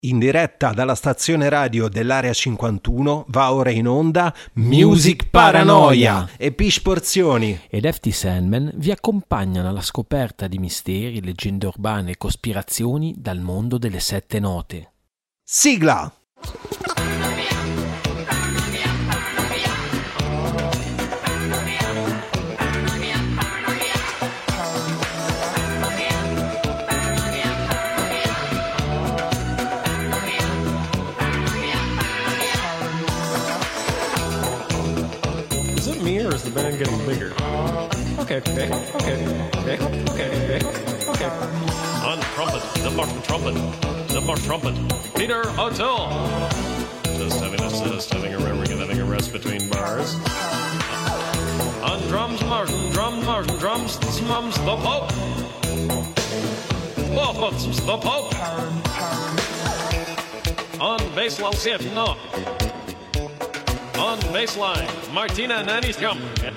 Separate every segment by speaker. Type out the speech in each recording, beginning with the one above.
Speaker 1: In diretta dalla stazione radio dell'Area 51 va ora in onda Music Paranoia e Pish Porzioni
Speaker 2: ed FT Sandman vi accompagnano alla scoperta di misteri, leggende urbane e cospirazioni dal mondo delle sette note.
Speaker 1: Sigla!
Speaker 3: Or is the band getting bigger? Okay.
Speaker 4: On trumpet, the bar trumpet, Peter O'Toole. Just having a memory, having a rest between bars. On drums, Martin, drums, mums, the Pope. Wolfens, the Pope. On bass, no. On baseline, Martina Naniskam.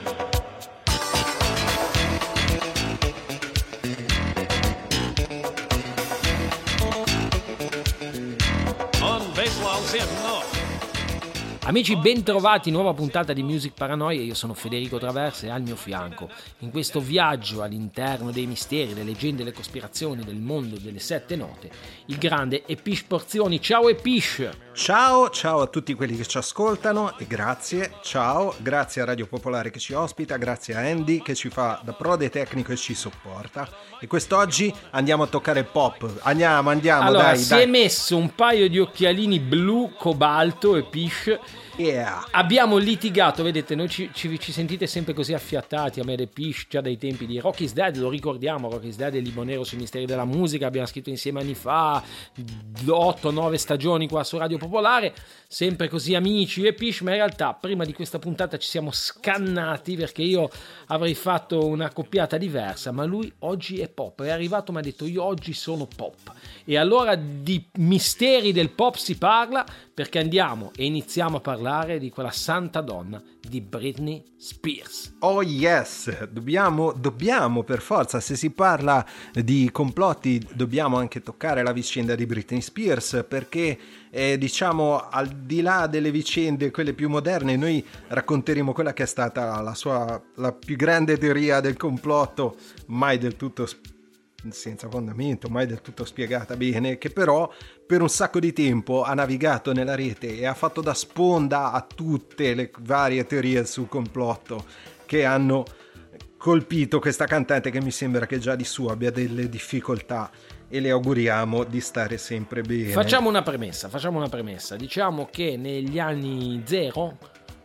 Speaker 4: On baseline, no.
Speaker 2: Amici, bentrovati, nuova puntata di Music Paranoia. Io sono Federico Traversa e al mio fianco, in questo viaggio all'interno dei misteri, le leggende e le cospirazioni del mondo delle sette note, il grande Epish Porzioni. Ciao Epish!
Speaker 1: Ciao a tutti quelli che ci ascoltano e grazie a Radio Popolare che ci ospita, grazie a Andy che ci fa da prode tecnico e ci sopporta. E quest'oggi andiamo a toccare il pop, andiamo,
Speaker 2: allora,
Speaker 1: dai.
Speaker 2: Si è messo un paio di occhialini blu cobalto, Epish.
Speaker 1: Yeah.
Speaker 2: Abbiamo litigato, vedete, noi ci sentite sempre così affiattati, a me e Pish, già dai tempi di Rock is Dead, lo ricordiamo, Rock is Dead è il libro nero sui misteri della musica, abbiamo scritto insieme anni fa, 8-9 stagioni qua su Radio Popolare, sempre così amici e Pish, ma in realtà prima di questa puntata ci siamo scannati perché io avrei fatto una coppiata diversa, ma lui oggi è pop, è arrivato e mi ha detto io oggi sono pop, e allora di misteri del pop si parla perché andiamo e iniziamo a parlare di quella santa donna di Britney Spears.
Speaker 1: Oh yes, dobbiamo per forza, se si parla di complotti dobbiamo anche toccare la vicenda di Britney Spears, perché diciamo al di là delle vicende quelle più moderne noi racconteremo quella che è stata la più grande teoria del complotto, mai del tutto senza fondamento, mai del tutto spiegata bene, che però per un sacco di tempo ha navigato nella rete e ha fatto da sponda a tutte le varie teorie sul complotto che hanno colpito questa cantante, che mi sembra che già di su abbia delle difficoltà, e le auguriamo di stare sempre bene.
Speaker 2: Facciamo una premessa, diciamo che negli anni zero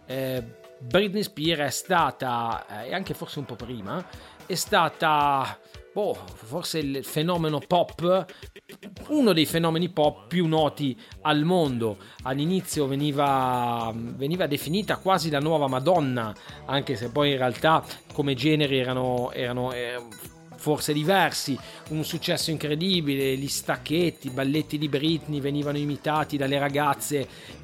Speaker 2: Britney Spears è stata, e anche forse un po' prima, è stata forse il fenomeno pop, uno dei fenomeni pop più noti al mondo. All'inizio veniva definita quasi la nuova Madonna, anche se poi in realtà come generi erano forse diversi. Un successo incredibile, gli stacchetti, i balletti di Britney venivano imitati dalle ragazze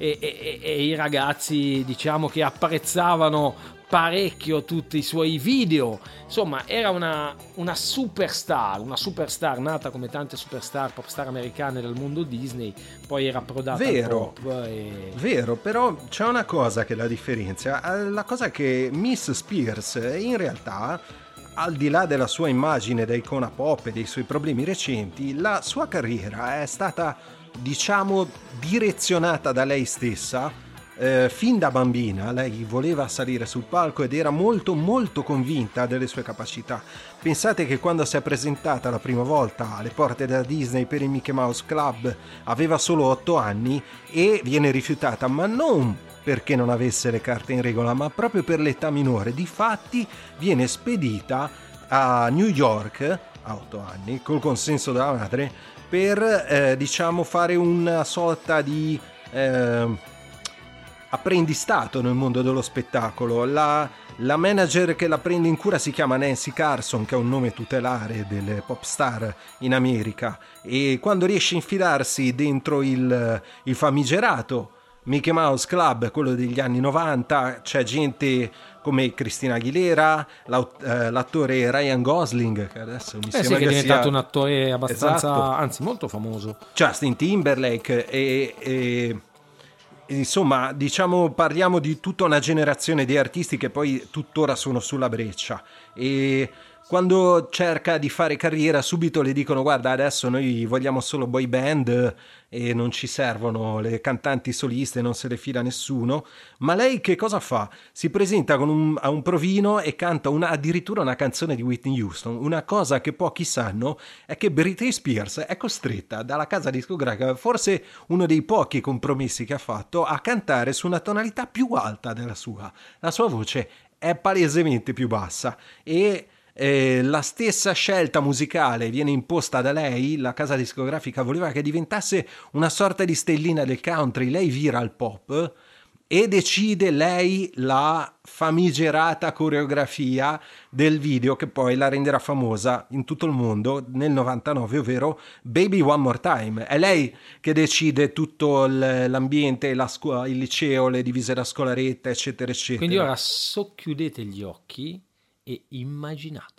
Speaker 2: e i ragazzi, diciamo, che apprezzavano parecchio tutti i suoi video. Insomma, era una superstar nata come tante superstar, popstar americane dal mondo Disney, poi era approdata al pop.
Speaker 1: Vero, però c'è una cosa che la differenzia, la cosa che Miss Spears in realtà, al di là della sua immagine da icona pop e dei suoi problemi recenti, la sua carriera è stata, diciamo, direzionata da lei stessa. Fin da bambina lei voleva salire sul palco ed era molto molto convinta delle sue capacità. Pensate che quando si è presentata la prima volta alle porte della Disney per il Mickey Mouse Club aveva solo 8 anni e viene rifiutata, ma non perché non avesse le carte in regola, ma proprio per l'età minore. Difatti viene spedita a New York a 8 anni col consenso della madre per diciamo fare una sorta di apprendistato nel mondo dello spettacolo. La manager che la prende in cura si chiama Nancy Carson, che è un nome tutelare delle pop star in America, e quando riesce a infilarsi dentro il famigerato Mickey Mouse Club, quello degli anni 90, c'è gente come Christina Aguilera, l'attore Ryan Gosling, che adesso mi sembra
Speaker 2: sì, che è diventato
Speaker 1: sia
Speaker 2: un attore abbastanza,
Speaker 1: esatto,
Speaker 2: anzi molto famoso.
Speaker 1: Justin Timberlake e insomma, diciamo, parliamo di tutta una generazione di artisti che poi tuttora sono sulla breccia, e quando cerca di fare carriera subito le dicono: guarda, adesso noi vogliamo solo boy band e non ci servono le cantanti soliste, non se le fila nessuno. Ma lei che cosa fa? Si presenta a un provino e canta addirittura una canzone di Whitney Houston. Una cosa che pochi sanno è che Britney Spears è costretta dalla casa discografica, forse uno dei pochi compromessi che ha fatto, a cantare su una tonalità più alta della sua. La sua voce è palesemente più bassa e la stessa scelta musicale viene imposta da lei. La casa discografica voleva che diventasse una sorta di stellina del country, lei vira al pop e decide lei la famigerata coreografia del video che poi la renderà famosa in tutto il mondo nel 99, ovvero Baby One More Time. È lei che decide tutto l'ambiente, il liceo, le divise da scolaretta, eccetera eccetera.
Speaker 2: Quindi ora socchiudete gli occhi e immaginate.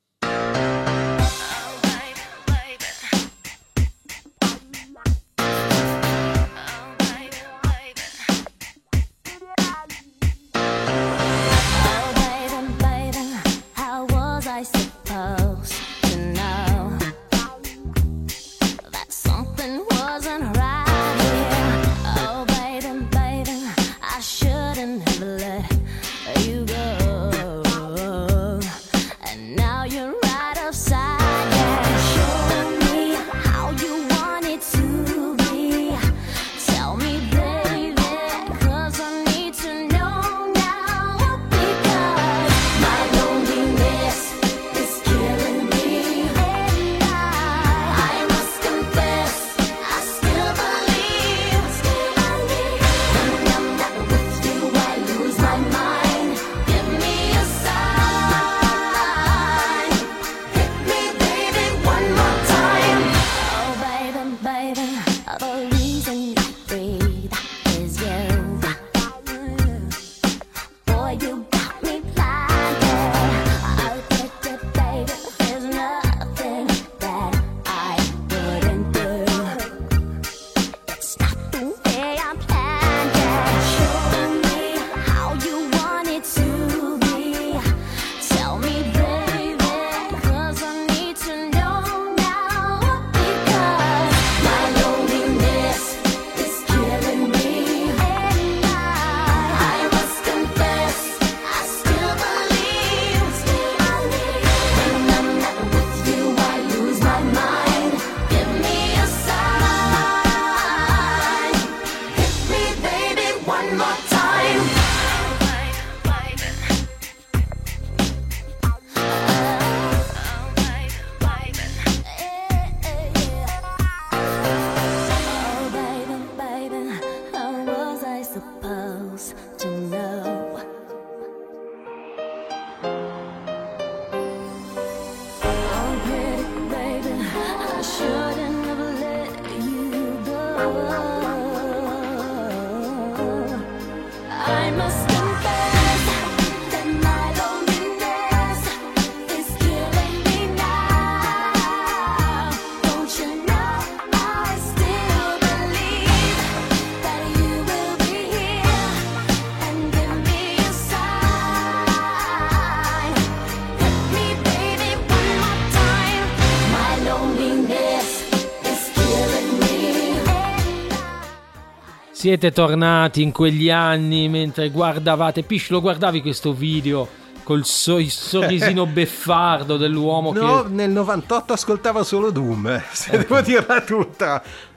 Speaker 2: Siete tornati in quegli anni mentre guardavate, Pish, lo guardavi questo video col sorrisino beffardo dell'uomo
Speaker 1: no,
Speaker 2: che...
Speaker 1: nel 98 ascoltava solo Doom, se devo dirla tutta.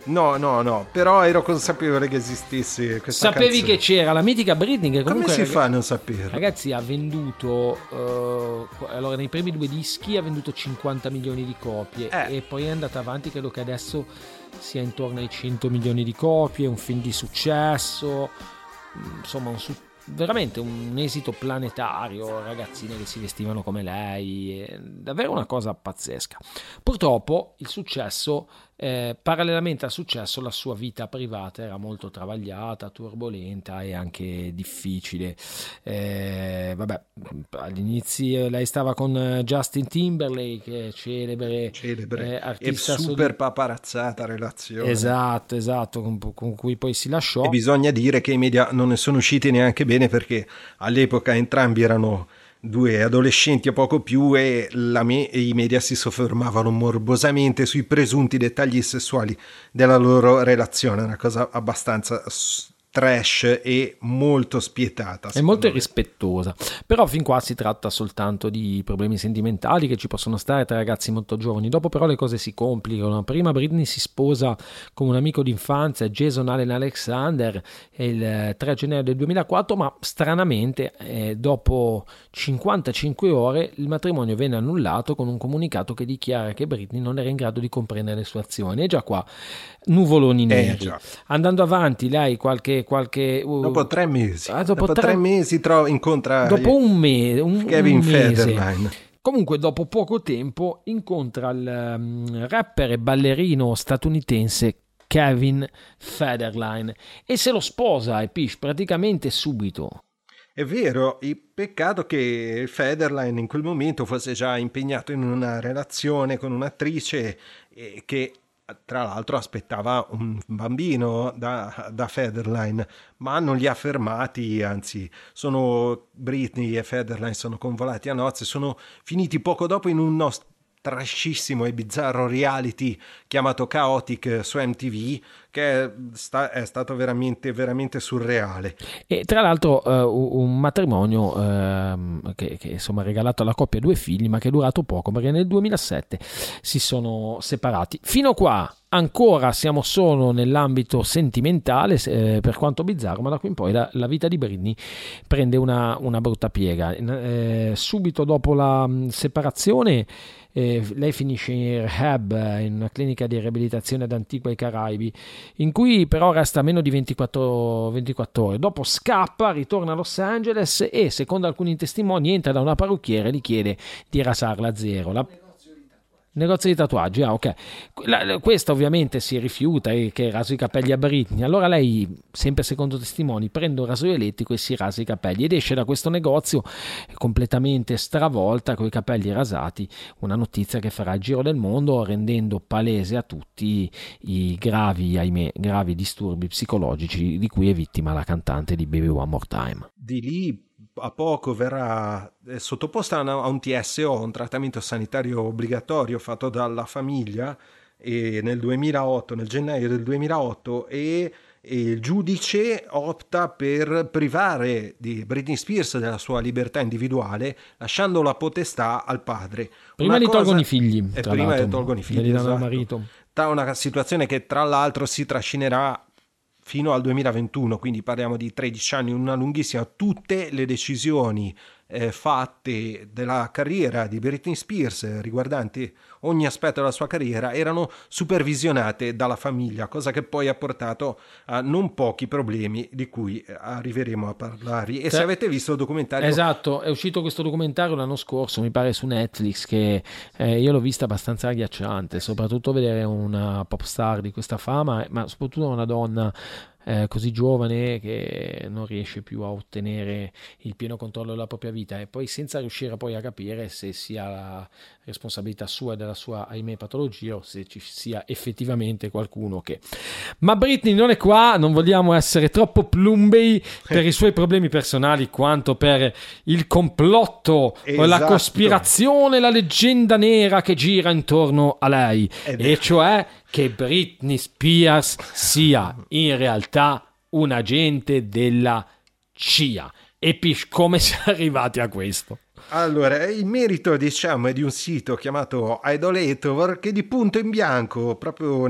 Speaker 1: No, però ero consapevole che esistesse questa
Speaker 2: Sapevi
Speaker 1: canzone.
Speaker 2: Che c'era la mitica Britney che comunque...
Speaker 1: Come si fa a non sapere?
Speaker 2: Ragazzi, ha venduto allora nei primi 2 dischi ha venduto 50 milioni di copie e poi è andata avanti, credo che adesso sia intorno ai 100 milioni di copie, un film di successo, insomma veramente un esito planetario, ragazzine che si vestivano come lei, davvero una cosa pazzesca. Purtroppo il successo parallelamente al successo la sua vita privata era molto travagliata, turbolenta e anche difficile. Vabbè, all'inizio lei stava con Justin Timberlake, celebre artista
Speaker 1: e super paparazzata relazione.
Speaker 2: Esatto, con cui poi si lasciò.
Speaker 1: E bisogna dire che i media non ne sono usciti neanche bene, perché all'epoca entrambi erano due adolescenti o poco più, e i media si soffermavano morbosamente sui presunti dettagli sessuali della loro relazione, una cosa abbastanza trash e molto spietata.
Speaker 2: È molto irrispettosa, però fin qua si tratta soltanto di problemi sentimentali che ci possono stare tra ragazzi molto giovani. Dopo però le cose si complicano. Prima Britney si sposa con un amico d'infanzia, Jason Allen Alexander, il 3 gennaio del 2004, ma stranamente dopo 55 ore il matrimonio venne annullato con un comunicato che dichiara che Britney non era in grado di comprendere le sue azioni. E già qua nuvoloni neri. Andando avanti, lei
Speaker 1: dopo 3 mesi dopo 3 mesi incontra
Speaker 2: dopo un mese
Speaker 1: Kevin Federline.
Speaker 2: Comunque dopo poco tempo incontra il rapper e ballerino statunitense Kevin Federline e se lo sposa, e praticamente subito.
Speaker 1: È vero, il peccato che Federline in quel momento fosse già impegnato in una relazione con un'attrice che tra l'altro aspettava un bambino da Federline, ma non li ha fermati, anzi Britney e Federline sono convolati a nozze, sono finiti poco dopo in un trashissimo e bizzarro reality chiamato Chaotic su MTV, che è stato veramente veramente surreale.
Speaker 2: E tra l'altro un matrimonio che insomma ha regalato alla coppia 2 figli, ma che è durato poco, perché nel 2007 si sono separati. Fino a qua ancora siamo solo nell'ambito sentimentale, per quanto bizzarro, ma da qui in poi la vita di Britney prende una brutta piega. Subito dopo la separazione lei finisce in rehab, in una clinica di riabilitazione ad Antigua e Caraibi, in cui però resta meno di 24 ore. Dopo scappa, ritorna a Los Angeles e, secondo alcuni testimoni, entra da una parrucchiera e gli chiede di rasarla a zero. Negozio di tatuaggi, ok. Questa ovviamente si rifiuta, che rasa i capelli a Britney. Allora lei, sempre secondo testimoni, prende un rasoio elettrico e si rasa i capelli ed esce da questo negozio completamente stravolta, con i capelli rasati. Una notizia che farà il giro del mondo, rendendo palese a tutti i gravi disturbi psicologici di cui è vittima la cantante di Baby One More Time.
Speaker 1: Di lì a poco verrà sottoposta a un TSO, un trattamento sanitario obbligatorio fatto dalla famiglia, e nel gennaio del 2008, e il giudice opta per privare di Britney Spears della sua libertà individuale, lasciando la potestà al padre.
Speaker 2: Prima li tolgono i figli,
Speaker 1: esatto.
Speaker 2: Marito.
Speaker 1: Tra una situazione che tra l'altro si trascinerà fino al 2021, quindi parliamo di 13 anni, una lunghissima. Tutte le decisioni fatte della carriera di Britney Spears, riguardanti ogni aspetto della sua carriera, erano supervisionate dalla famiglia, cosa che poi ha portato a non pochi problemi di cui arriveremo a parlare. E se avete visto il documentario...
Speaker 2: Esatto, è uscito questo documentario l'anno scorso, mi pare su Netflix, che io l'ho vista abbastanza agghiacciante, soprattutto vedere una pop star di questa fama, ma soprattutto una donna così giovane che non riesce più a ottenere il pieno controllo della propria vita, e poi senza riuscire poi a capire se sia la responsabilità sua e della sua, ahimè, patologia, o se ci sia effettivamente qualcuno che... Ma Britney non è qua, non vogliamo essere troppo plumbei per i suoi problemi personali quanto per il complotto,
Speaker 1: esatto,
Speaker 2: o la cospirazione, la leggenda nera che gira intorno a lei, e cioè che Britney Spears sia in realtà un agente della CIA. E come si è arrivati a questo?
Speaker 1: Allora, il merito, diciamo, è di un sito chiamato Idolator, che di punto in bianco, proprio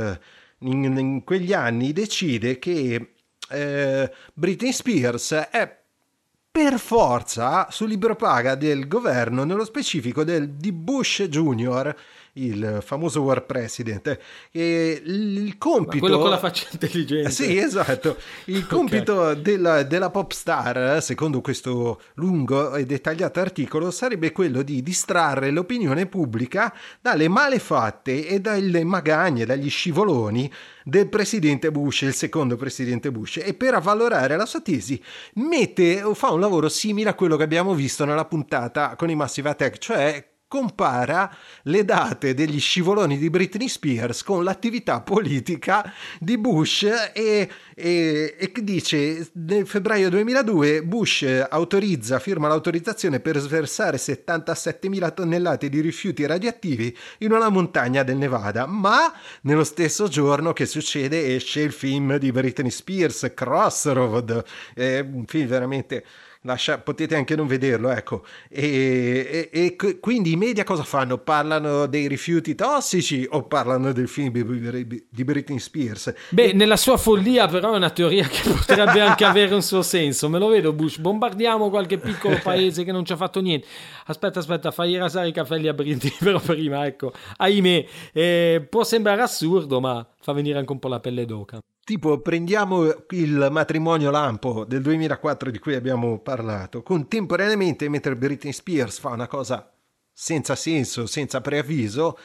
Speaker 1: in quegli anni, decide che Britney Spears è per forza su libro paga del governo, nello specifico di Bush Jr., il famoso War President. E il compito...
Speaker 2: Quello con la faccia intelligente.
Speaker 1: Sì, esatto. Il compito della pop star, secondo questo lungo e dettagliato articolo, sarebbe quello di distrarre l'opinione pubblica dalle malefatte e dalle magagne, dagli scivoloni del presidente Bush, il secondo presidente Bush, e per avvalorare la sua tesi fa un lavoro simile a quello che abbiamo visto nella puntata con i Massive Attack, cioè compara le date degli scivoloni di Britney Spears con l'attività politica di Bush e dice: nel febbraio 2002 Bush firma l'autorizzazione per sversare 77.000 tonnellate di rifiuti radioattivi in una montagna del Nevada, ma nello stesso giorno che succede esce il film di Britney Spears, Crossroad, un film veramente... potete anche non vederlo, ecco. E quindi i media cosa fanno? Parlano dei rifiuti tossici o parlano del film di Britney Spears?
Speaker 2: Beh, nella sua follia però è una teoria che potrebbe anche avere un suo senso. Me lo vedo Bush, bombardiamo qualche piccolo paese che non ci ha fatto niente. Aspetta, fai rasare i capelli a Britney però prima, ecco. Ahimè, può sembrare assurdo, ma fa venire anche un po' la pelle d'oca.
Speaker 1: Tipo, prendiamo il matrimonio lampo del 2004 di cui abbiamo parlato. Contemporaneamente, mentre Britney Spears fa una cosa senza senso, senza preavviso,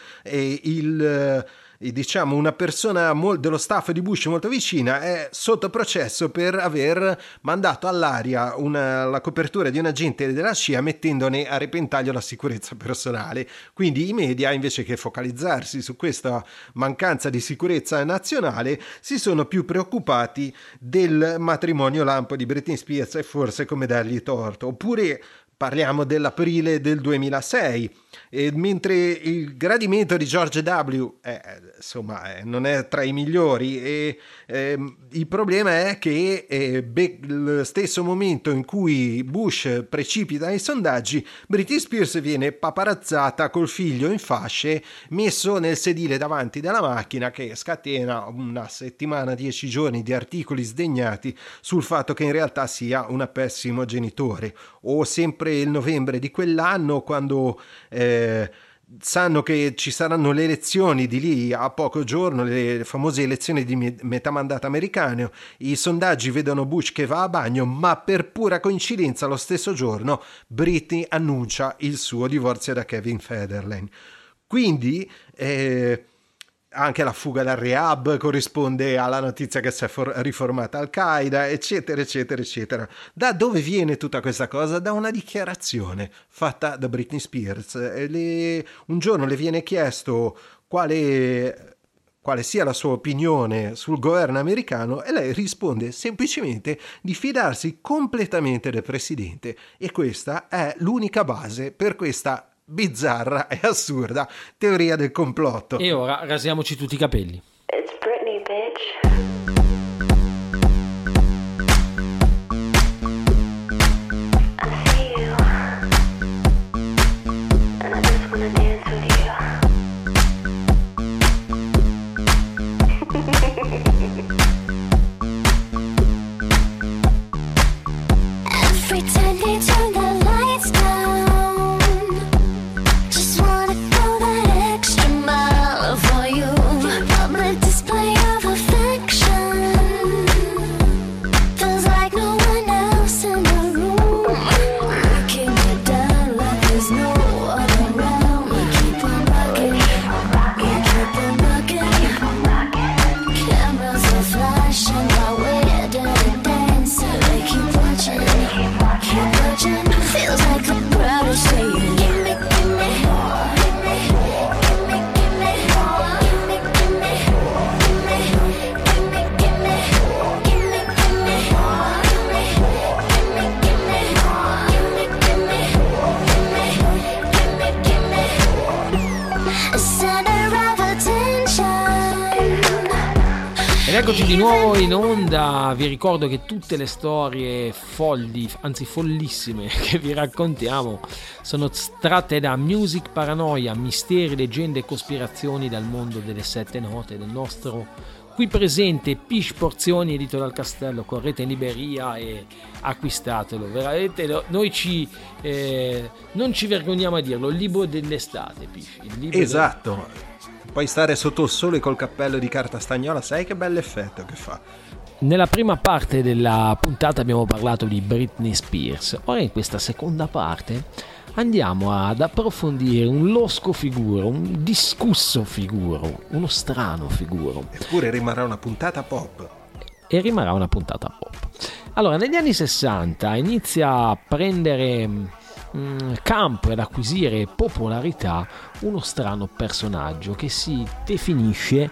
Speaker 1: diciamo una persona dello staff di Bush molto vicina è sotto processo per aver mandato all'aria la copertura di un agente della CIA mettendone a repentaglio la sicurezza personale. Quindi i media, invece che focalizzarsi su questa mancanza di sicurezza nazionale, si sono più preoccupati del matrimonio lampo di Britney Spears e forse come dargli torto. Oppure parliamo dell'aprile del 2006, mentre il gradimento di George W. Non è tra i migliori, il problema è che lo stesso momento in cui Bush precipita nei sondaggi, Britney Spears viene paparazzata col figlio in fasce, messo nel sedile davanti della macchina, che scatena una settimana, 10 giorni di articoli sdegnati sul fatto che in realtà sia un pessimo genitore. O sempre il novembre di quell'anno, quando sanno che ci saranno le elezioni di lì a poco giorno, le famose elezioni di metà mandato americano, i sondaggi vedono Bush che va a bagno, ma per pura coincidenza lo stesso giorno Britney annuncia il suo divorzio da Kevin Federline. Quindi anche la fuga dal rehab corrisponde alla notizia che si è riformata Al-Qaeda, eccetera, eccetera, eccetera. Da dove viene tutta questa cosa? Da una dichiarazione fatta da Britney Spears. Un giorno le viene chiesto quale sia la sua opinione sul governo americano e lei risponde semplicemente di fidarsi completamente del presidente, e questa è l'unica base per questa bizzarra e assurda teoria del complotto.
Speaker 2: E ora rasiamoci tutti i capelli.
Speaker 5: It's Britney, bitch. I see you, and I just wanna dance with you. Every time they turn the lights down, just wanna go that extra mile for you. Public display of affection, feels like no one else in the room. Looking you down like there's no one around. We keep on rocking, we keep on rocking. Cameras are flashing while we're dirty dancing. They keep watching, keep watching. Feels like the crowd is saying, gimme, gimme, gimme, gimme, gimme, gimme, gimme, gimme, gimme, gimme, gimme, center of attention.
Speaker 2: Ed eccoci di nuovo in onda. Vi ricordo che tutte le storie folli, anzi follissime, che vi raccontiamo sono tratte da Music Paranoia, misteri, leggende e cospirazioni dal mondo delle sette note, del nostro qui presente Pish Porzioni, edito dal Castello. Correte in libreria e acquistatelo, veramente non ci vergogniamo a dirlo, il libro dell'estate, Pish, il libro
Speaker 1: Esatto, puoi stare sotto il sole col cappello di carta stagnola, sai che bell'effetto che fa.
Speaker 2: Nella prima parte della puntata abbiamo parlato di Britney Spears. Ora in questa seconda parte andiamo ad approfondire un losco figuro, un discusso figuro, uno strano figuro.
Speaker 1: Eppure rimarrà una puntata pop.
Speaker 2: E rimarrà una puntata pop. Allora, negli anni 60 inizia a prendere campo ed acquisire popolarità uno strano personaggio che si definisce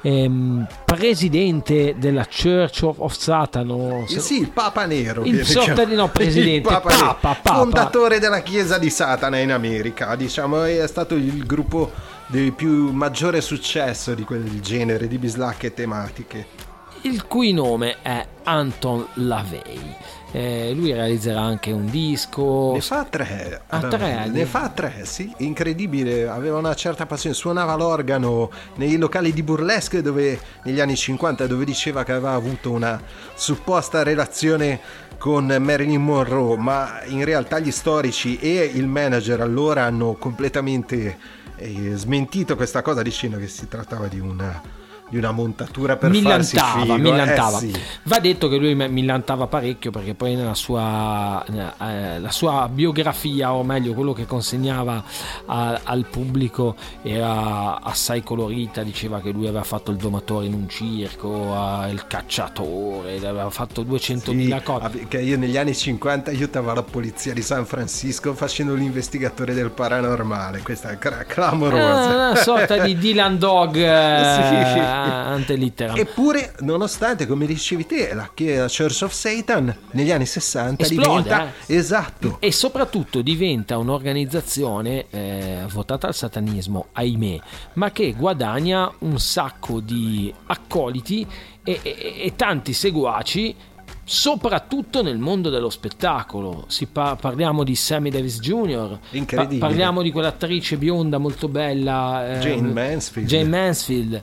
Speaker 2: presidente della Church of Satan,
Speaker 1: Sì, il Papa Nero.
Speaker 2: il sorta di presidente,
Speaker 1: il Papa,
Speaker 2: Papa.
Speaker 1: Fondatore della Chiesa di Satana in America, diciamo, è stato il gruppo di più maggiore successo di quel genere di bislacche tematiche.
Speaker 2: Il cui nome è Anton LaVey. Lui realizzerà anche un disco.
Speaker 1: Ne fa tre.
Speaker 2: Tre?
Speaker 1: Ne fa tre, sì. Incredibile, aveva una certa passione. Suonava l'organo nei locali di burlesque dove, negli anni 50, dove diceva che aveva avuto una supposta relazione con Marilyn Monroe, ma in realtà gli storici e il manager allora hanno completamente smentito questa cosa, dicendo che si trattava di una montatura per farsi figo.
Speaker 2: Millantava.
Speaker 1: Sì.
Speaker 2: Va detto che lui millantava parecchio, perché poi nella sua la sua biografia, o meglio quello che consegnava al pubblico, era assai colorita. Diceva che lui aveva fatto il domatore in un circo, il cacciatore, aveva fatto 200.000 cose.
Speaker 1: Che io negli anni 50 aiutavo la polizia di San Francisco facendo l'investigatore del paranormale. Questa è clamorosa.
Speaker 2: Una sorta di Dylan Dog
Speaker 1: Sì.
Speaker 2: ante litteram.
Speaker 1: Eppure, nonostante, come dicevi te, la Church of Satan negli anni 60
Speaker 2: esplode,
Speaker 1: diventa esatto,
Speaker 2: e soprattutto diventa un'organizzazione votata al satanismo, ahimè, ma che guadagna un sacco di accoliti e tanti seguaci, soprattutto nel mondo dello spettacolo. Parliamo di Sammy Davis Jr.,
Speaker 1: incredibile.
Speaker 2: Parliamo di quell'attrice bionda molto bella,
Speaker 1: Jane Mansfield.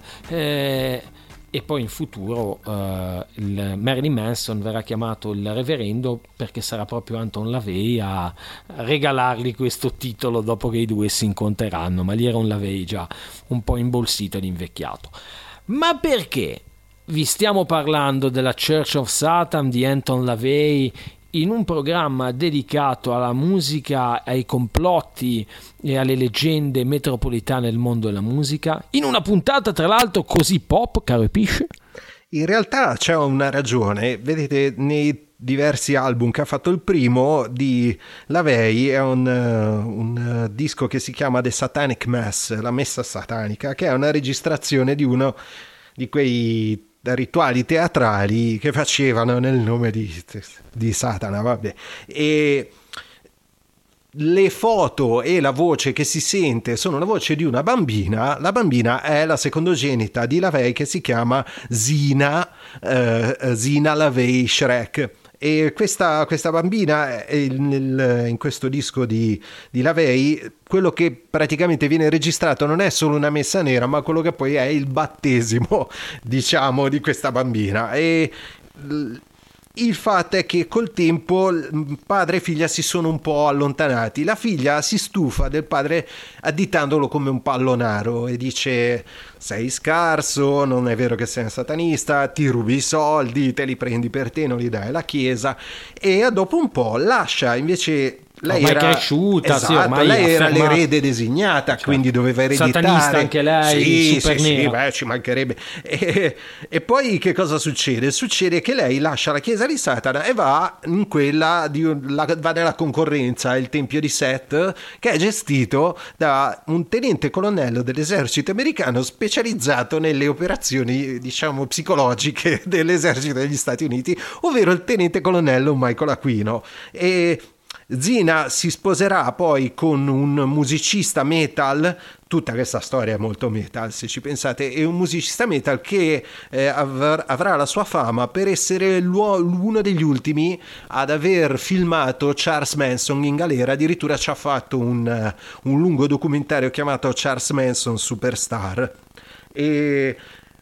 Speaker 2: E poi in futuro il Marilyn Manson verrà chiamato il reverendo, perché sarà proprio Anton LaVey a regalargli questo titolo dopo che i due si incontreranno. Ma lì era un LaVey già un po' imbolsito ed invecchiato. Ma perché vi stiamo parlando della Church of Satan di Anton LaVey in un programma dedicato alla musica, ai complotti e alle leggende metropolitane del mondo della musica, in una puntata tra l'altro così pop, caro Episce?
Speaker 1: In realtà c'è una ragione. Vedete, nei diversi album che ha fatto, il primo di LaVey è un disco che si chiama The Satanic Mass, la messa satanica, che è una registrazione di uno di quei rituali teatrali che facevano nel nome di Satana, vabbè. E le foto e la voce che si sente sono la voce di una bambina. La bambina è la secondogenita di LaVey, che si chiama Zina LaVey Shrek. E questa bambina in questo disco di LaVey, quello che praticamente viene registrato non è solo una messa nera, ma quello che poi è il battesimo, diciamo, di questa bambina. E il fatto è che col tempo padre e figlia si sono un po' allontanati. La figlia si stufa del padre additandolo come un pallonaro e dice: sei scarso, non è vero che sei un satanista, ti rubi i soldi, te li prendi per te, non li dai alla chiesa. E dopo un po' lascia, invece lei
Speaker 2: ormai
Speaker 1: era
Speaker 2: cresciuta,
Speaker 1: esatto,
Speaker 2: sì, ormai
Speaker 1: lei era
Speaker 2: affermata,
Speaker 1: l'erede designata, cioè, quindi doveva ereditare.
Speaker 2: Satanista anche lei, super nera.
Speaker 1: Sì, ci mancherebbe. E poi che cosa succede? Succede che lei lascia la chiesa di Satana e va in quella va nella concorrenza, il tempio di Seth, che è gestito da un tenente colonnello dell'esercito americano specializzato nelle operazioni, diciamo, psicologiche dell'esercito degli Stati Uniti, ovvero il tenente colonnello Michael Aquino. E Zina si sposerà poi con un musicista metal. Tutta questa storia è molto metal, se ci pensate. È un musicista metal che avrà la sua fama per essere uno degli ultimi ad aver filmato Charles Manson in galera. Addirittura ci ha fatto un lungo documentario chiamato Charles Manson Superstar. E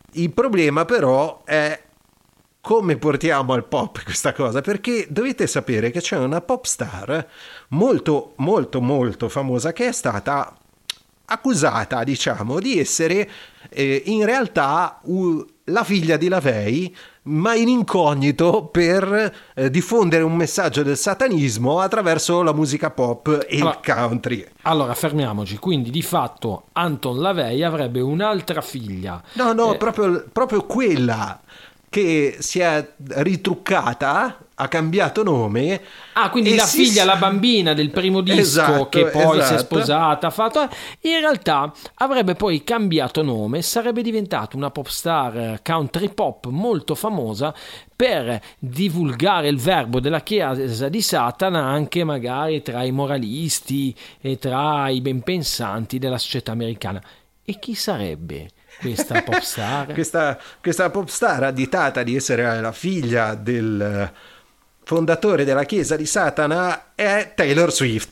Speaker 1: Il problema però è come portiamo al pop questa cosa, perché dovete sapere che c'è una pop star molto molto molto famosa che è stata accusata, diciamo, di essere in realtà la figlia di LaVey, ma in incognito per diffondere un messaggio del satanismo attraverso la musica pop e il country.
Speaker 2: Allora, fermiamoci. Quindi, di fatto, Anton LaVey avrebbe un'altra figlia.
Speaker 1: No, proprio quella che si è ritruccata, ha cambiato nome.
Speaker 2: Ah, quindi la figlia, la bambina del primo disco,
Speaker 1: esatto,
Speaker 2: che poi si è
Speaker 1: esatto.
Speaker 2: sposata, ha fatto... In realtà avrebbe poi cambiato nome, sarebbe diventata una pop star country pop molto famosa per divulgare il verbo della Chiesa di Satana anche magari tra i moralisti e tra i benpensanti della società americana. E chi sarebbe questa pop star?
Speaker 1: questa pop star additata di essere la figlia del fondatore della Chiesa di Satana è Taylor Swift.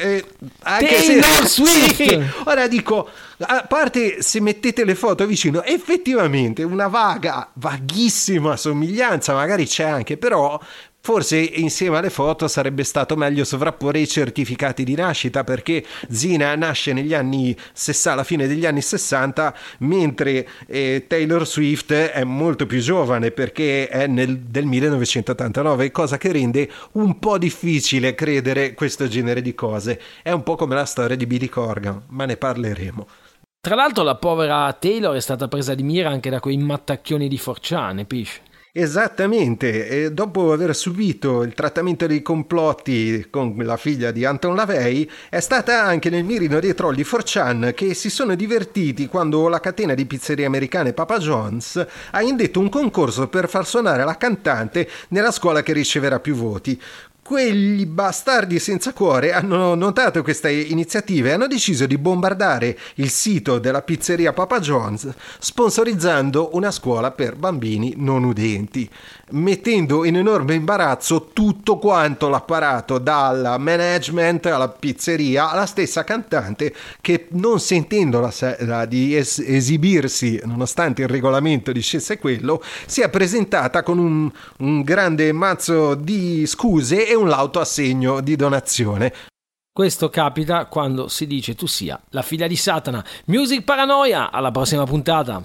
Speaker 2: Swift!
Speaker 1: Sì, ora dico, a parte se mettete le foto vicino, effettivamente una vaghissima somiglianza magari c'è anche, però forse insieme alle foto sarebbe stato meglio sovrapporre i certificati di nascita, perché Zina nasce negli anni 60, alla fine degli anni 60, mentre Taylor Swift è molto più giovane, perché è del 1989, cosa che rende un po' difficile credere questo genere di cose. È un po' come la storia di Billy Corgan, ma ne parleremo.
Speaker 2: Tra l'altro la povera Taylor è stata presa di mira anche da quei mattacchioni di 4chan, Pish.
Speaker 1: Esattamente, e dopo aver subito il trattamento dei complotti con la figlia di Anton LaVey, è stata anche nel mirino dei troll di 4chan, che si sono divertiti quando la catena di pizzerie americane Papa John's ha indetto un concorso per far suonare la cantante nella scuola che riceverà più voti. Quegli bastardi senza cuore hanno notato questa iniziativa e hanno deciso di bombardare il sito della pizzeria Papa John's, sponsorizzando una scuola per bambini non udenti, mettendo in enorme imbarazzo tutto quanto l'apparato, dal management alla pizzeria alla stessa cantante, che, non sentendola di esibirsi nonostante il regolamento dicesse quello, si è presentata con un grande mazzo di scuse e un lauto assegno di donazione.
Speaker 2: Questo capita quando si dice tu sia la figlia di Satana. Music Paranoia, alla prossima puntata.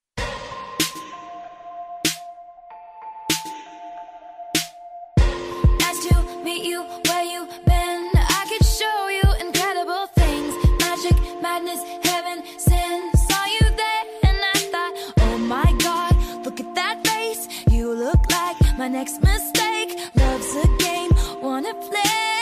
Speaker 5: Nice to meet you, where you been? I could show you incredible things. Magic, madness, heaven, sin. Saw you there and I thought, oh my God, look at that face. You look like my next mistake. Love's a game, wanna play.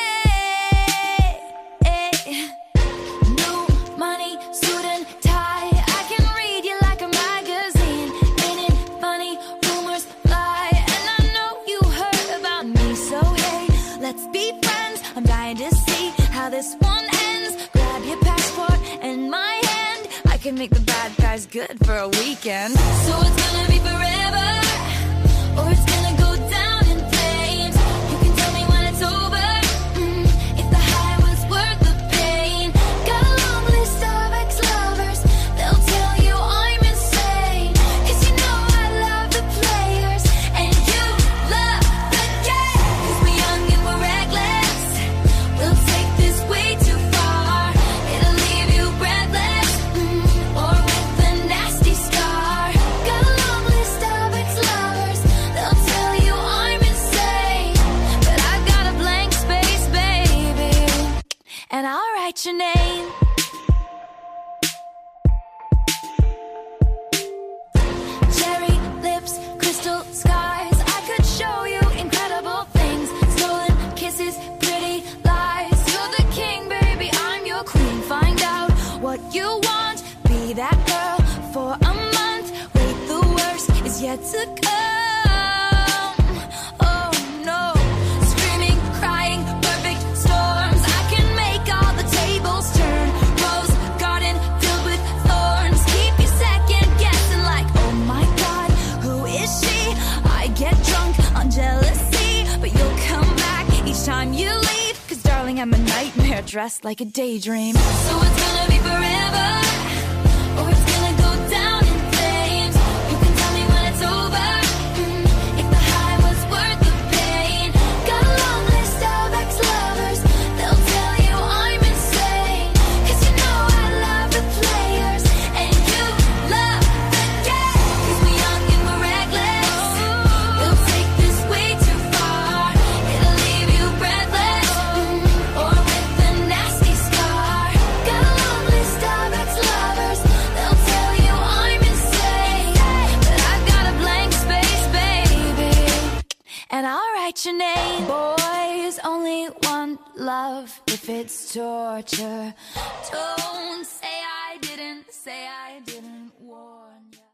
Speaker 5: New money, suit and tie. I can read you like a magazine. Ain't it funny? Rumors fly, and I know you heard about me. So hey, let's be friends. I'm dying to see how this one ends. Grab your passport and my hand. I can make the bad guys good for a weekend. So it's gonna be forever, or it's gonna go down in flames. You can tell me when it's over, if the high was worth the pain. Got a long list of ex-lovers, they'll tell you I'm insane. 'Cause you know I love the players, and you love the game. 'Cause we're young and we're reckless, we'll take this way too far. It'll leave you breathless, or with a nasty scar. Got a long list of ex-lovers, they'll tell you I'm insane. But I've got a blank space, baby, and I'll write your name. Cherry lips, crystal skies. I could show you incredible things. Stolen kisses, pretty lies. You're the king, baby, I'm your queen. Find out what you want, be that girl for a month. Wait, the worst is yet to come. Oh no, screaming, crying, perfect storms. I can make all the tables turn. Rose garden filled with thorns. Keep you second guessing like, oh my God, who is she? I get drunk on jealousy, but you'll come back each time you leave. 'Cause darling, I'm a nightmare dressed like a daydream. So it's gonna be forever, or it's gonna go down in flames. You what's your name? Boys only want love if it's torture. Don't say I didn't war.